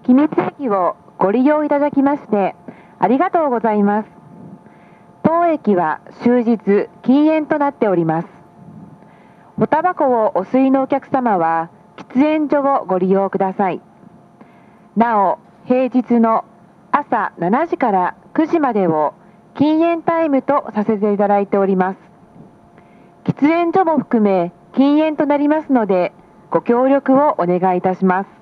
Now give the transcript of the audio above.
君津駅をご利用いただきましてありがとうございます。当駅は終日禁煙となっております。おタバコをお吸いのお客様は喫煙所をご利用ください。なお、平日の朝7時から9時までを禁煙タイムとさせていただいております。喫煙所も含め禁煙となりますので、ご協力をお願いいたします。